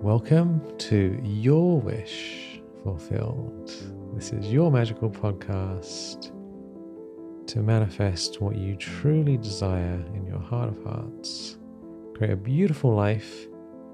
Welcome to Your Wish Fulfilled. This is your magical podcast to manifest what you truly desire in your heart of hearts, create a beautiful life,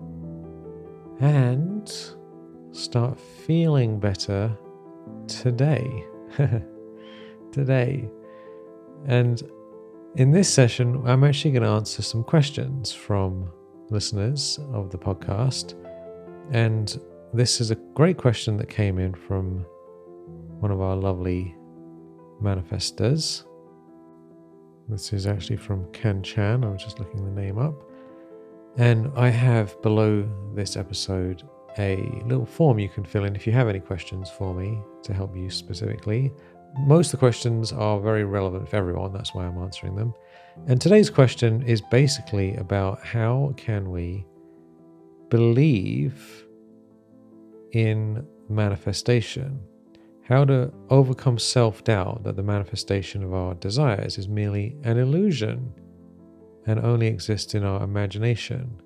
and start feeling better today. Today. And in this session, I'm actually going to answer some questions from listeners of the podcast. And this is a great question that came in from one of our lovely manifestors. This is actually from Ken Chan. I was just looking the name up. And I have below this episode a little form you can fill in if you have any questions for me to help you specifically. Most of the questions are very relevant for everyone. That's why I'm answering them. And today's question is basically about how can we believe in manifestation, how to overcome self-doubt that the manifestation of our desires is merely an illusion and only exists in our imagination,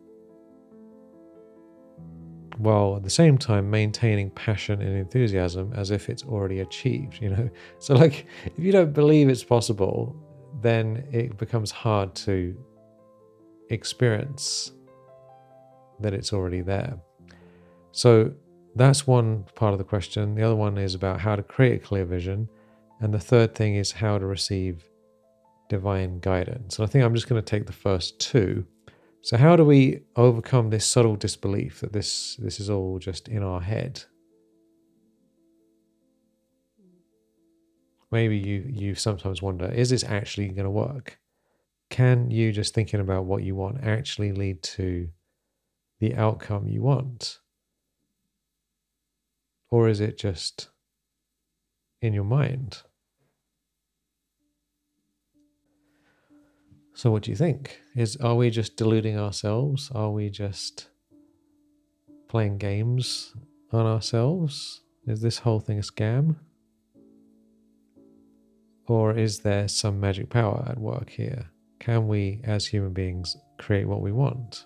while at the same time maintaining passion and enthusiasm as if it's already achieved, So like, if you don't believe it's possible, then it becomes hard to experience that it's already there. So that's one part of the question. The other one is about how to create a clear vision. And the third thing is how to receive divine guidance. And I think I'm just going to take the first two. So how do we overcome this subtle disbelief that this is all just in our head? Maybe you sometimes wonder, is this actually going to work? Can you just thinking about what you want actually lead to the outcome you want? Or is it just in your mind? So what do you think? Are we just deluding ourselves? Are we just playing games on ourselves? Is this whole thing a scam? Or is there some magic power at work here? Can we, as human beings, create what we want?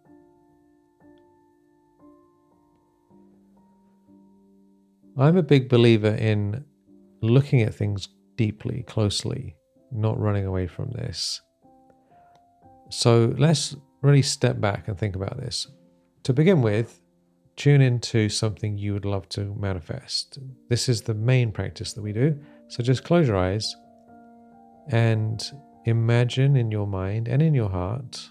I'm a big believer in looking at things deeply, closely, not running away from this. So let's really step back and think about this. To begin with, tune into something you would love to manifest. This is the main practice that we do. So just close your eyes and imagine in your mind and in your heart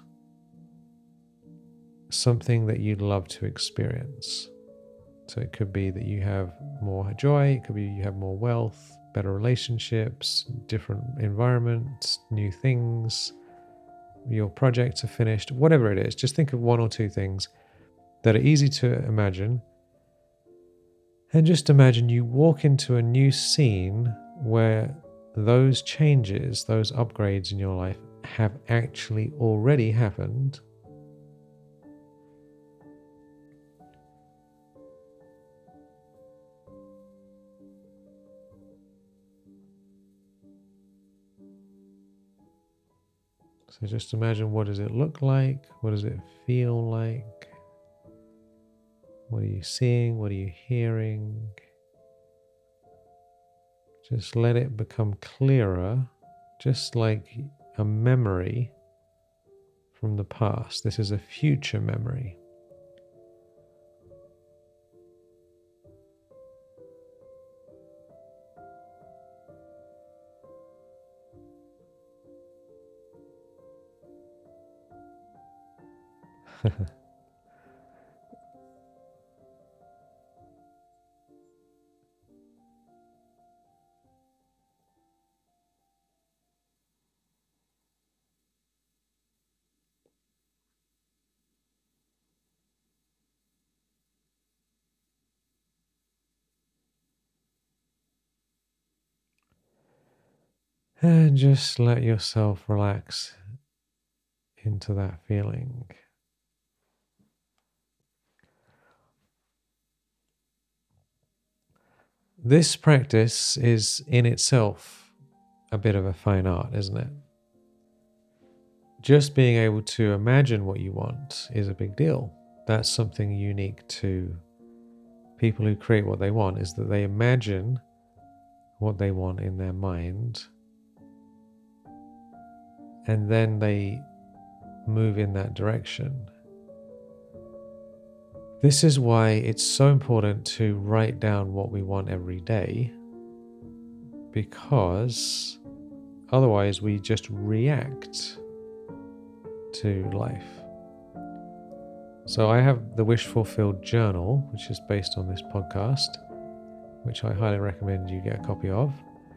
something that you'd love to experience. So it could be that you have more joy, it could be you have more wealth, better relationships, different environments, new things, your projects are finished, whatever it is. Just think of one or two things that are easy to imagine. And just imagine you walk into a new scene where those changes, those upgrades in your life have actually already happened. So just imagine, what does it look like? What does it feel like? What are you seeing? What are you hearing? Just let it become clearer, just like a memory from the past. This is a future memory. And just let yourself relax into that feeling. This practice is in itself a bit of a fine art, isn't it? Just being able to imagine what you want is a big deal. that's something unique to people who create what they want, is that they imagine what they want in their mind, and then they move in that direction. This is why it's so important to write down what we want every day, because otherwise we just react to life. So I have the Wish Fulfilled Journal, which is based on this podcast, which I highly recommend you get a copy of,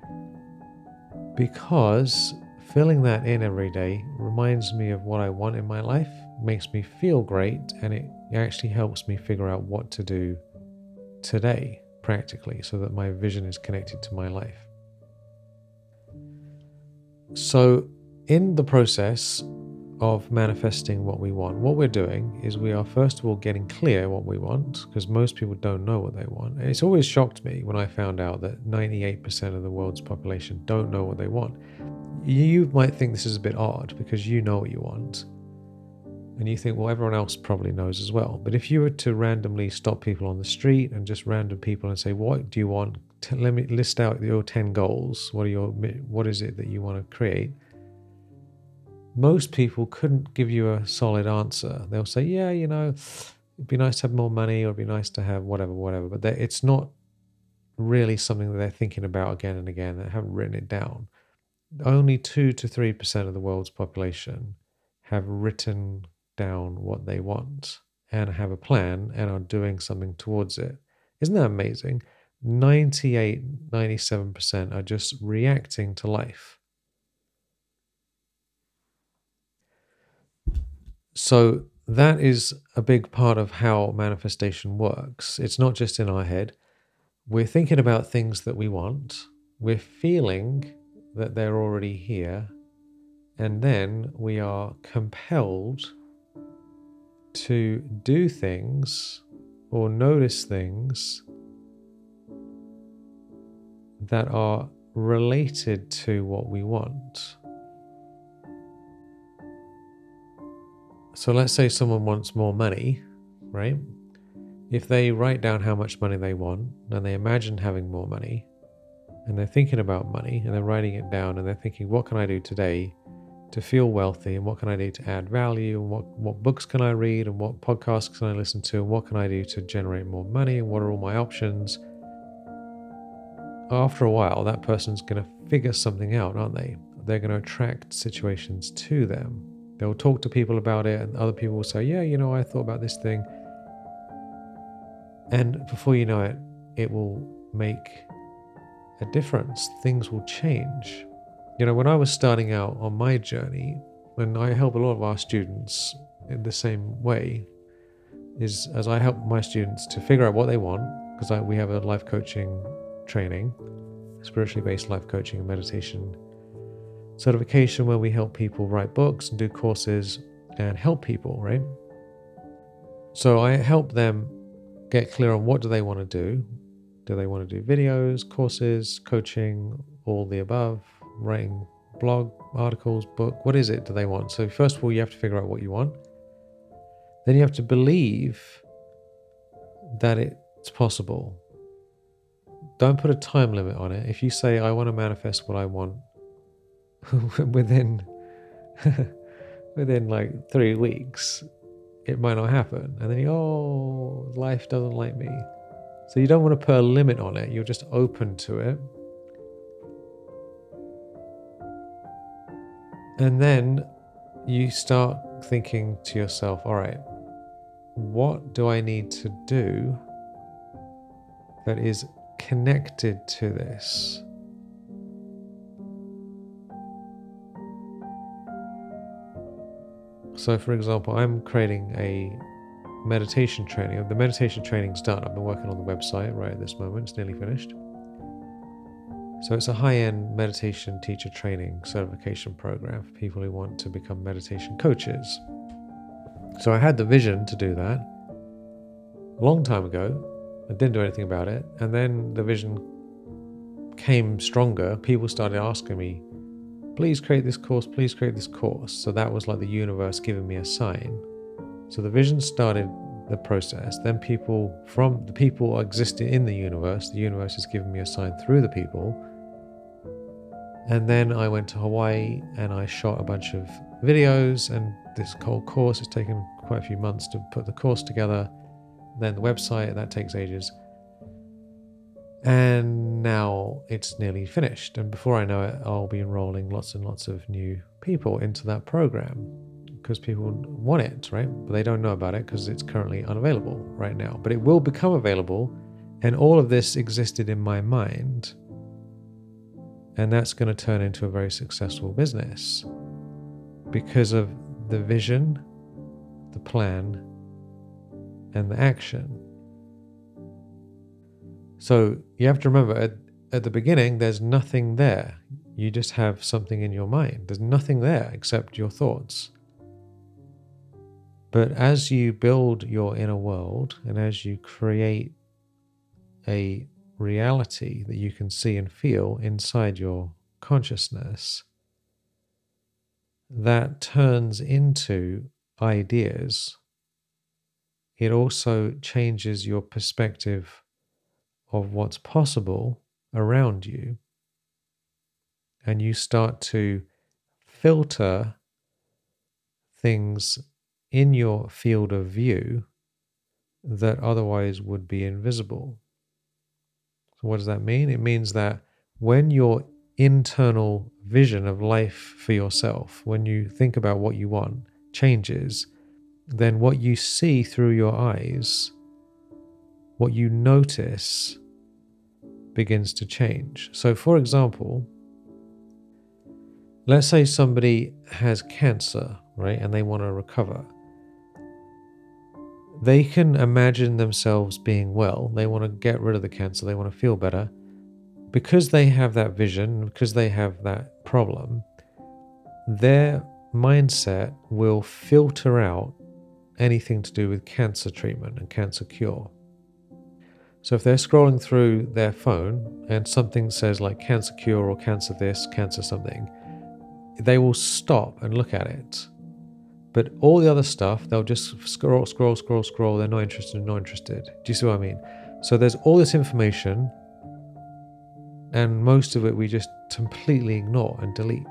because filling that in every day reminds me of what I want in my life, makes me feel great, and it actually helps me figure out what to do today practically so that my vision is connected to my life. So in the process of manifesting what we want, what we're doing is we are first of all getting clear what we want, because most people don't know what they want. And it's always shocked me when I found out that 98% of the world's population don't know what they want. You might think this is a bit odd because you know what you want, and you think, well, everyone else probably knows as well. But if you were to randomly stop people on the street and just random people and say, what do you want? Let me list out your 10 goals. What is it that you want to create? Most people couldn't give you a solid answer. They'll say, yeah, it'd be nice to have more money, or it'd be nice to have whatever. But it's not really something that they're thinking about again and again. They haven't written it down. Only 2 to 3% of the world's population have written down what they want and have a plan and are doing something towards it. Isn't that amazing? 98, 97% are just reacting to life. So that is a big part of how manifestation works. It's not just in our head. We're thinking about things that we want. We're feeling that they're already here. And then we are compelled to do things or notice things that are related to what we want. So let's say someone wants more money, right? If they write down how much money they want and they imagine having more money, and they're thinking about money and they're writing it down and they're thinking, what can I do today to feel wealthy, and what can I do to add value, and what books can I read, and what podcasts can I listen to, and what can I do to generate more money, and what are all my options? After a while, that person's going to figure something out, aren't they? They're going to attract situations to them. They'll talk to people about it, and other people will say, yeah, I thought about this thing. And before you know it, it will make a difference. Things will change. When I was starting out on my journey, when I help a lot of our students in the same way, is as I help my students to figure out what they want, because we have a life coaching training, spiritually based life coaching and meditation certification, where we help people write books and do courses and help people, right? So I help them get clear on what do they want to do. Do they want to do videos, courses, coaching, all the above, writing blog articles, book? What is it do they want? So first of all, you have to figure out what you want. Then you have to believe that it's possible. Don't put a time limit on it. If you say, I want to manifest what I want within like 3 weeks, it might not happen. And then life doesn't like me. So you don't want to put a limit on it. You're just open to it. And then you start thinking to yourself, all right, what do I need to do that is connected to this? So for example, I'm creating a meditation training. The meditation training's done. I've been working on the website right at this moment. It's nearly finished. So it's a high-end meditation teacher training certification program for people who want to become meditation coaches. So I had the vision to do that a long time ago. I didn't do anything about it. And then the vision came stronger. People started asking me, please create this course, please create this course. So that was like the universe giving me a sign. So the vision started the process. Then the people existing in the universe is giving me a sign through the people. And then I went to Hawaii and I shot a bunch of videos, and this whole course has taken quite a few months to put the course together. Then the website, that takes ages. And now it's nearly finished. And before I know it, I'll be enrolling lots and lots of new people into that program because people want it, right? But they don't know about it because it's currently unavailable right now. But it will become available. And all of this existed in my mind. And that's going to turn into a very successful business because of the vision, the plan, and the action. So you have to remember, at the beginning, there's nothing there. You just have something in your mind. There's nothing there except your thoughts. But as you build your inner world and as you create a reality that you can see and feel inside your consciousness, that turns into ideas. It also changes your perspective of what's possible around you, and you start to filter things in your field of view that otherwise would be invisible. So what does that mean? It means that when your internal vision of life for yourself, when you think about what you want, changes, then what you see through your eyes, what you notice, begins to change. So for example, let's say somebody has cancer, right, and they want to recover. They can imagine themselves being well. They want to get rid of the cancer. They want to feel better. Because they have that vision, because they have that problem, their mindset will filter out anything to do with cancer treatment and cancer cure. So if they're scrolling through their phone and something says like cancer cure or cancer this, cancer something, they will stop and look at it. But all the other stuff, they'll just scroll. They're not interested. Do you see what I mean? So there's all this information, and most of it we just completely ignore and delete.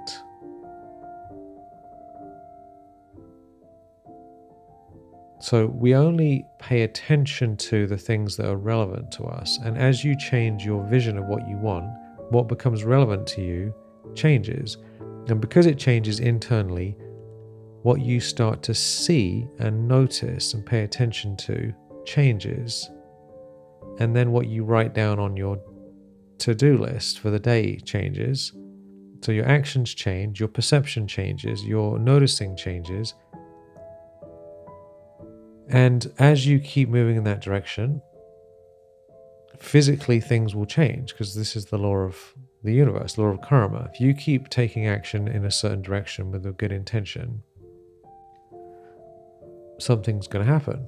So we only pay attention to the things that are relevant to us. And as you change your vision of what you want, what becomes relevant to you changes. And because it changes internally, what you start to see and notice and pay attention to changes. And then what you write down on your to-do list for the day changes. So your actions change, your perception changes, your noticing changes. And as you keep moving in that direction, physically things will change because this is the law of the universe, law of karma. If you keep taking action in a certain direction with a good intention, something's going to happen.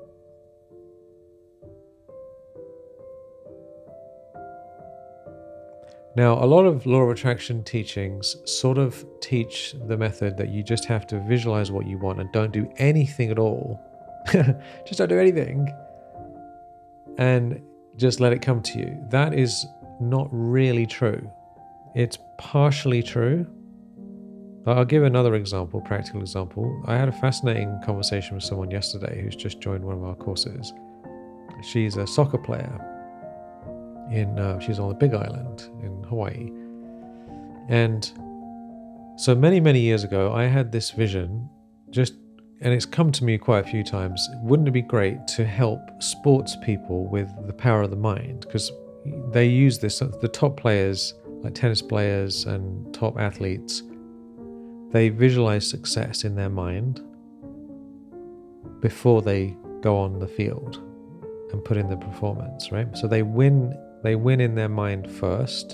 Now, a lot of law of attraction teachings sort of teach the method that you just have to visualize what you want and don't do anything at all. Just don't do anything and just let it come to you. That is not really true. It's partially true. I'll give another example, practical example. I had a fascinating conversation with someone yesterday who's just joined one of our courses. She's a soccer player. She's on the Big Island in Hawaii. And so many years ago, I had this vision, and it's come to me quite a few times. Wouldn't it be great to help sports people with the power of the mind? Because they use this, the top players, like tennis players and top athletes, they visualize success in their mind before they go on the field and put in the performance, right? So they win in their mind first.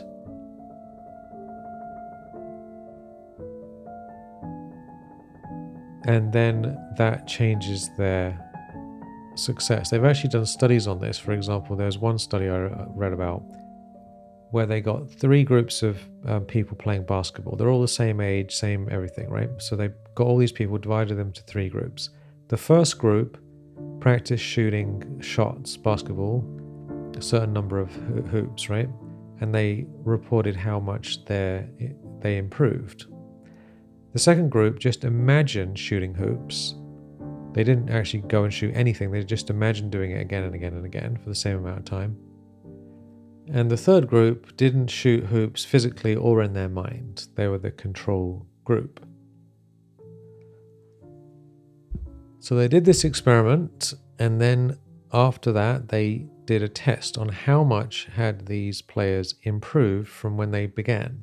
And then that changes their success. They've actually done studies on this. For example, there's one study I read about where they got 3 groups of people playing basketball. They're all the same age, same everything, right? So they got all these people, divided them to 3 groups. The first group practice shooting shots, basketball, a certain number of hoops, right? And they reported how much they improved. The second group just imagined shooting hoops. They didn't actually go and shoot anything. They just imagined doing it again and again and again for the same amount of time. And the third group didn't shoot hoops physically or in their mind. They were the control group. So they did this experiment, and then after that, they did a test on how much had these players improved from when they began.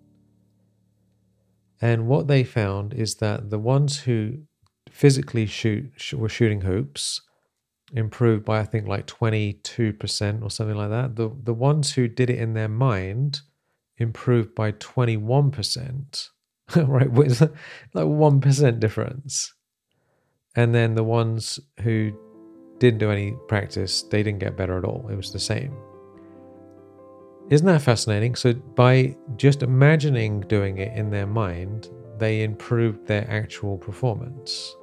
And what they found is that the ones who physically were shooting hoops improved by, I think, like 22% or something like that. The ones who did it in their mind improved by 21%, right? With like 1% difference. And then the ones who didn't do any practice, they didn't get better at all. It was the same. Isn't that fascinating? So by just imagining doing it in their mind, they improved their actual performance.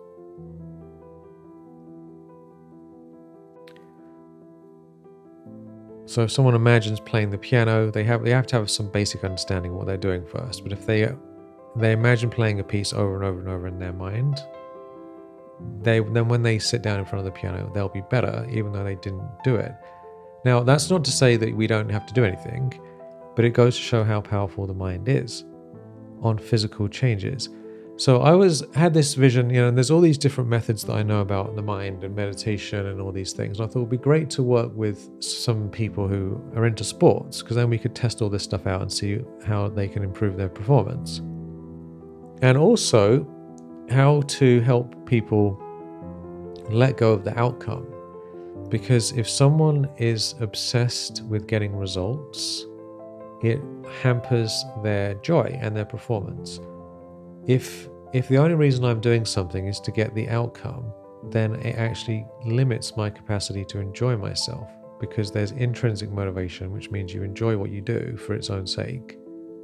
So if someone imagines playing the piano, they have to have some basic understanding of what they're doing first. But if they imagine playing a piece over and over and over in their mind, then when they sit down in front of the piano, they'll be better, even though they didn't do it. Now, that's not to say that we don't have to do anything, but it goes to show how powerful the mind is on physical changes. So I had this vision, and there's all these different methods that I know about the mind and meditation and all these things. And I thought it would be great to work with some people who are into sports, because then we could test all this stuff out and see how they can improve their performance. And also how to help people let go of the outcome. Because if someone is obsessed with getting results, it hampers their joy and their performance. If the only reason I'm doing something is to get the outcome, then it actually limits my capacity to enjoy myself, because there's intrinsic motivation, which means you enjoy what you do for its own sake.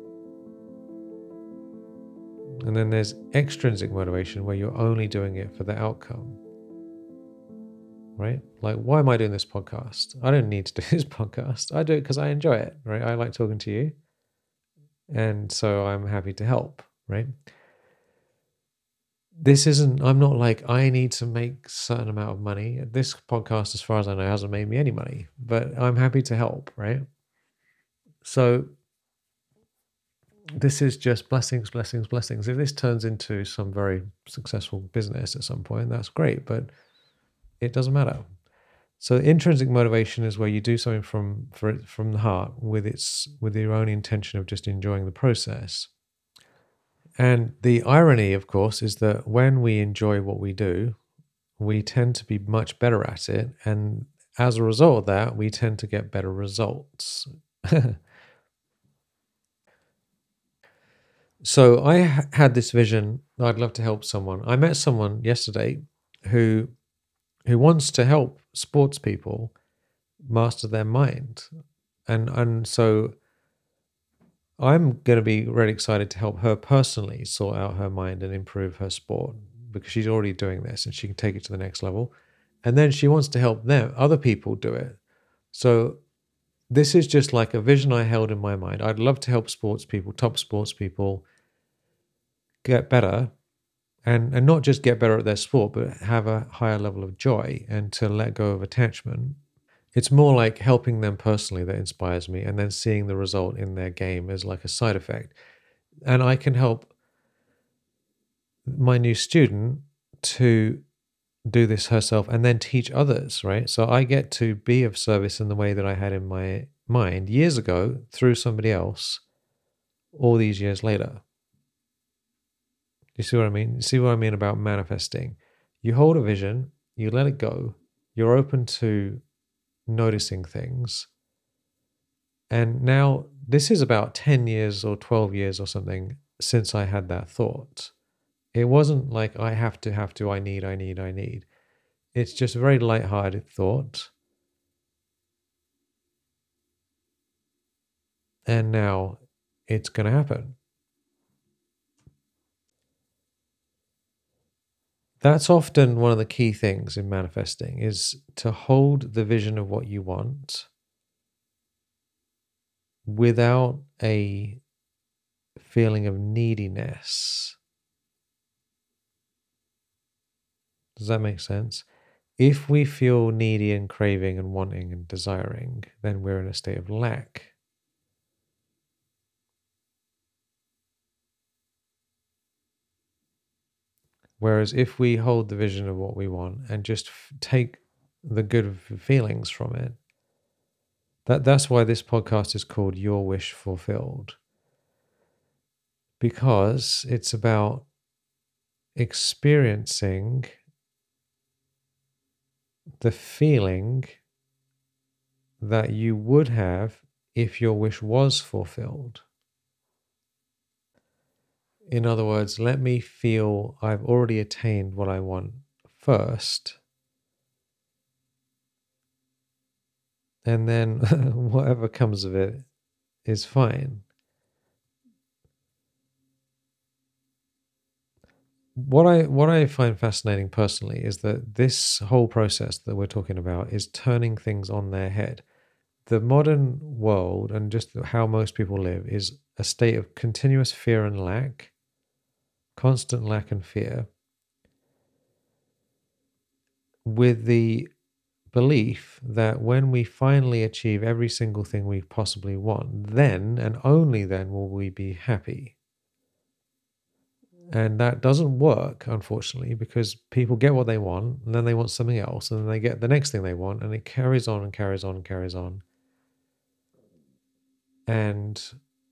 And then there's extrinsic motivation, where you're only doing it for the outcome. Right? Like, why am I doing this podcast? I don't need to do this podcast. I do it because I enjoy it, right? I like talking to you. And so I'm happy to help, right? I'm not like, I need to make a certain amount of money. This podcast, as far as I know, hasn't made me any money, but I'm happy to help, right? So this is just blessings, blessings, blessings. If this turns into some very successful business at some point, that's great, but it doesn't matter. So intrinsic motivation is where you do something from the heart with your own intention of just enjoying the process. And the irony, of course, is that when we enjoy what we do, we tend to be much better at it. And as a result of that, we tend to get better results. So I had this vision that I'd love to help someone. I met someone yesterday who wants to help sports people master their mind. And so I'm going to be really excited to help her personally sort out her mind and improve her sport, because she's already doing this and she can take it to the next level. And then she wants to help other people do it. So this is just like a vision I held in my mind. I'd love to help sports people, top sports people, get better, and not just get better at their sport, but have a higher level of joy and to let go of attachment. It's more like helping them personally that inspires me, and then seeing the result in their game as like a side effect. And I can help my new student to do this herself and then teach others, right? So I get to be of service in the way that I had in my mind years ago through somebody else all these years later. You see what I mean? You see what I mean about manifesting? You hold a vision, you let it go, you're open to noticing things. And now this is about 10 years or 12 years or something since I had that thought. It wasn't like I have to, I need. It's just a very lighthearted thought. And now it's going to happen. That's often one of the key things in manifesting, is to hold the vision of what you want without a feeling of neediness. Does that make sense? If we feel needy and craving and wanting and desiring, then we're in a state of lack. Whereas if we hold the vision of what we want and just take the good feelings from it, that's why this podcast is called Your Wish Fulfilled. Because it's about experiencing the feeling that you would have if your wish was fulfilled. In other words, let me feel I've already attained what I want first, and then whatever comes of it is fine. What I find fascinating personally is that this whole process that we're talking about is turning things on their head. The modern world and just how most people live is a state of continuous fear and lack, constant lack and fear, with the belief that when we finally achieve every single thing we possibly want, then and only then will we be happy. And that doesn't work, unfortunately, because people get what they want and then they want something else and then they get the next thing they want, and it carries on and carries on and carries on. And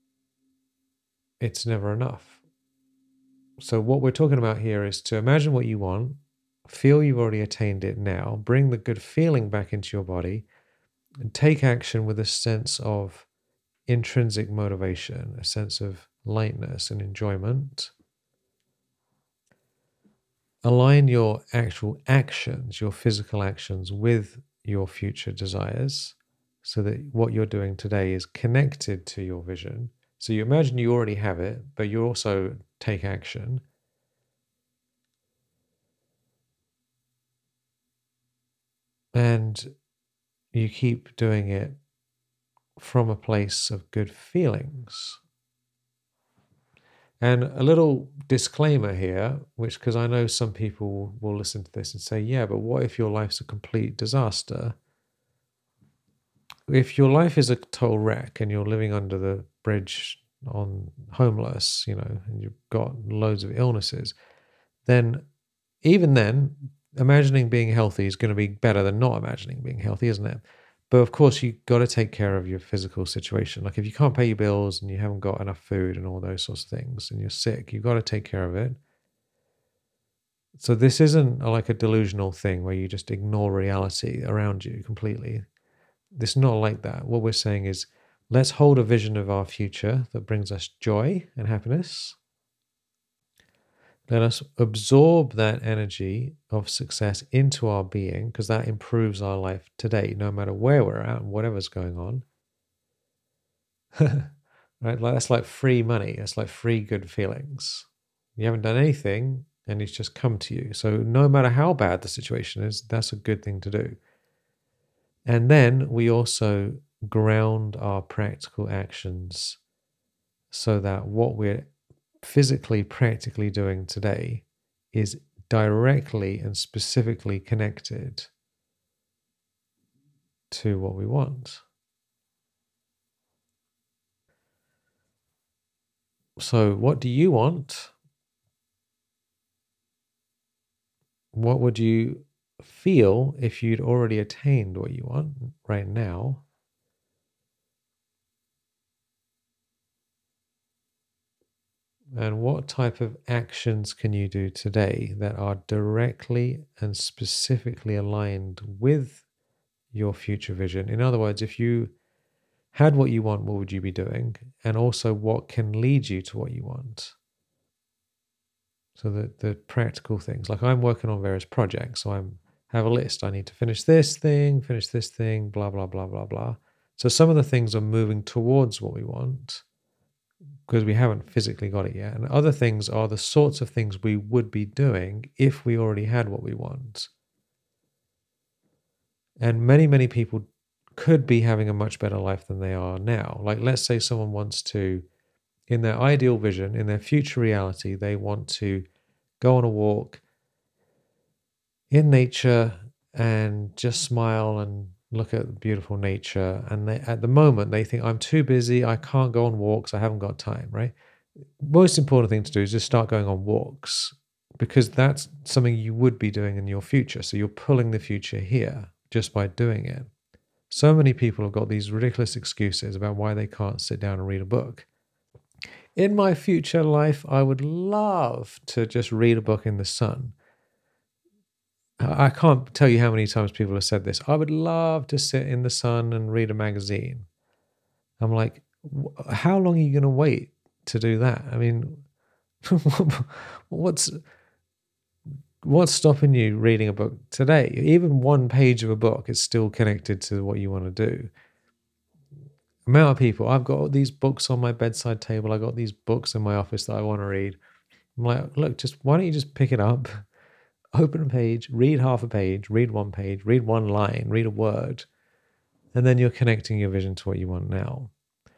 it's never enough. So, what we're talking about here is to imagine what you want, feel you've already attained it now, bring the good feeling back into your body, and take action with a sense of intrinsic motivation, a sense of lightness and enjoyment. Align your actual actions, your physical actions, with your future desires so that what you're doing today is connected to your vision. So you imagine you already have it, but you also take action. And you keep doing it from a place of good feelings. And a little disclaimer here, which, because I know some people will listen to this and say, yeah, but what if your life's a complete disaster? If your life is a total wreck and you're living under the bridge on homeless, and you've got loads of illnesses, then even then, imagining being healthy is going to be better than not imagining being healthy, isn't it? But of course, you've got to take care of your physical situation. Like if you can't pay your bills and you haven't got enough food and all those sorts of things and you're sick, you've got to take care of it. So this isn't like a delusional thing where you just ignore reality around you completely. This is not like that. What we're saying is, let's hold a vision of our future that brings us joy and happiness. Let us absorb that energy of success into our being, because that improves our life today, no matter where we're at and whatever's going on. Right? That's like free money. That's like free good feelings. You haven't done anything and it's just come to you. So no matter how bad the situation is, that's a good thing to do. And then we also ground our practical actions so that what we're physically, practically doing today is directly and specifically connected to what we want. So, what do you want? What would you feel if you'd already attained what you want right now? And what type of actions can you do today that are directly and specifically aligned with your future vision? In other words, if you had what you want, what would you be doing? And also, what can lead you to what you want? So the practical things, like I'm working on various projects, so I have a list. I need to finish this thing, blah blah blah blah blah. So some of the things are moving towards what we want, because we haven't physically got it yet. And other things are the sorts of things we would be doing if we already had what we want. And many, many people could be having a much better life than they are now. Like, let's say someone wants to, in their ideal vision, in their future reality, they want to go on a walk in nature and just smile and look at beautiful nature. And at the moment, they think, I'm too busy. I can't go on walks. I haven't got time, right? Most important thing to do is just start going on walks, because that's something you would be doing in your future. So you're pulling the future here just by doing it. So many people have got these ridiculous excuses about why they can't sit down and read a book. In my future life, I would love to just read a book in the sun. I can't tell you how many times people have said this. I would love to sit in the sun and read a magazine. I'm like, how long are you going to wait to do that? I mean, what's stopping you reading a book today? Even one page of a book is still connected to what you want to do. Amount of people, I've got these books on my bedside table. I've got these books in my office that I want to read. I'm like, look, why don't you just pick it up, open a page, read half a page, read one page, read one line, read a word, and then you're connecting your vision to what you want now.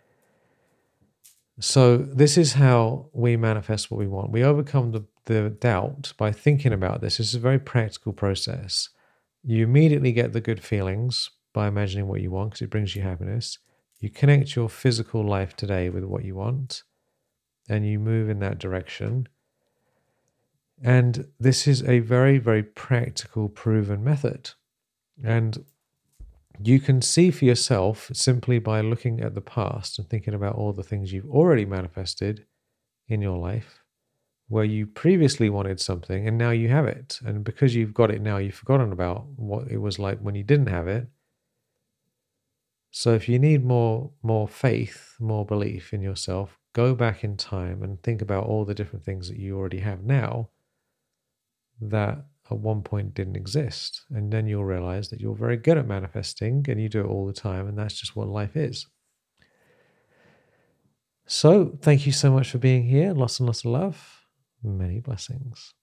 So this is how we manifest what we want. We overcome the doubt by thinking about this. This is a very practical process. You immediately get the good feelings by imagining what you want, because it brings you happiness. You connect your physical life today with what you want, and you move in that direction. And this is a very, very practical, proven method. And you can see for yourself simply by looking at the past and thinking about all the things you've already manifested in your life, where you previously wanted something and now you have it. And because you've got it now, you've forgotten about what it was like when you didn't have it. So if you need more faith, more belief in yourself, go back in time and think about all the different things that you already have now that at one point didn't exist. And then you'll realize that you're very good at manifesting and you do it all the time. And that's just what life is. So thank you so much for being here. Lots and lots of love. Many blessings.